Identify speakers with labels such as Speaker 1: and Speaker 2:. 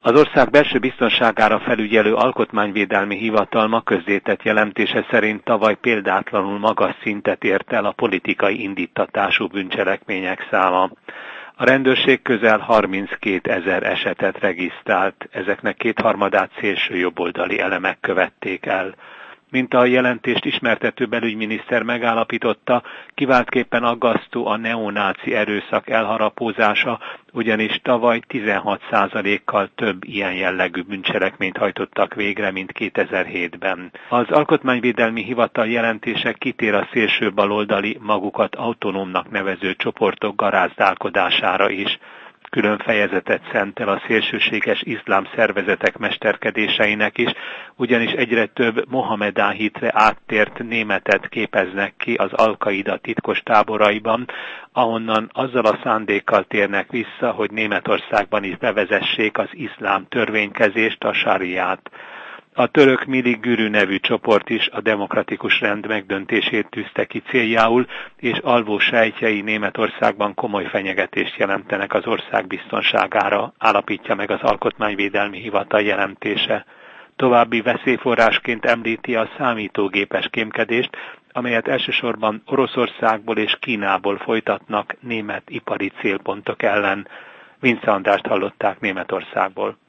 Speaker 1: Az ország belső biztonságára felügyelő alkotmányvédelmi hivatal közzétett jelentése szerint tavaly példátlanul magas szintet ért el a politikai indíttatású bűncselekmények száma. A rendőrség közel 32 000 esetet regisztrált, ezeknek kétharmadát szélsőjobboldali elemek követték el. Mint a jelentést ismertető belügyminiszter megállapította, kiváltképpen aggasztó a neonáci erőszak elharapózása, ugyanis tavaly 16%-kal több ilyen jellegű bűncselekményt hajtottak végre, mint 2007-ben. Az Alkotmányvédelmi Hivatal jelentése kitér a szélső baloldali, magukat autonómnak nevező csoportok garázdálkodására is. Külön fejezetet szentel a szélsőséges iszlám szervezetek mesterkedéseinek is, ugyanis egyre több Mohamedán hitre áttért németet képeznek ki az Al-Qaida titkos táboraiban, ahonnan azzal a szándékkal térnek vissza, hogy Németországban is bevezessék az iszlám törvénykezést, a sáriát. A török Milik Gürü nevű csoport is a demokratikus rend megdöntését tűzte ki céljául, és alvó sejtjei Németországban komoly fenyegetést jelentenek az ország biztonságára, állapítja meg az Alkotmányvédelmi Hivatal jelentése. További veszélyforrásként említi a számítógépes kémkedést, amelyet elsősorban Oroszországból és Kínából folytatnak német ipari célpontok ellen. Vince Andrást hallották Németországból.